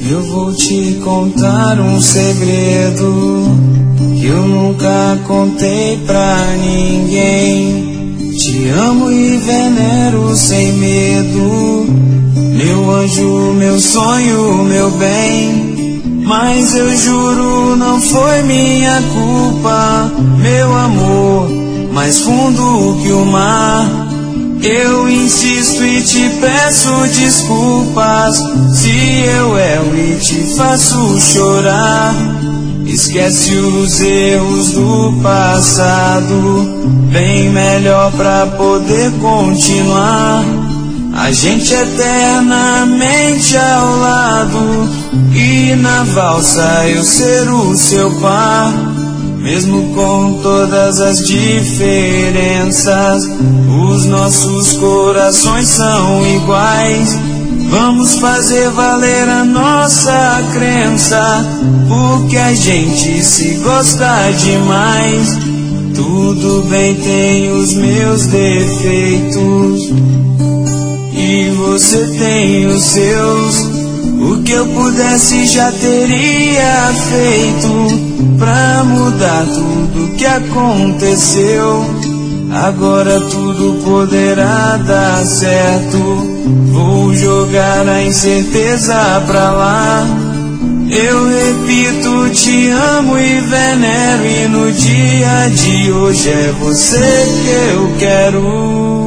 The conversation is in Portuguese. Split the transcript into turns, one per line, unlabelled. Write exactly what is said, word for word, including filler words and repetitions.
Eu vou te contar um segredo que eu nunca contei pra ninguém. Te amo e venero sem medo, meu anjo, meu sonho, meu bem. Mas eu juro, não foi minha culpa, meu amor, mais fundo que o mar. Eu insisto e te peço desculpas se eu erro e te faço chorar. Esquece os erros do passado, bem melhor pra poder continuar. A gente eternamente ao lado, e na valsa eu ser o seu par. Mesmo com todas as diferenças, os nossos corações são iguais. Vamos fazer valer a nossa crença, porque a gente se gosta demais. Tudo bem, tem os meus defeitos e você tem os seus. O que eu pudesse já teria feito pra mudar tudo que aconteceu. Agora tudo poderá dar certo. Vou jogar a incerteza pra lá. Eu repito, te amo e venero, e no dia de hoje é você que eu quero.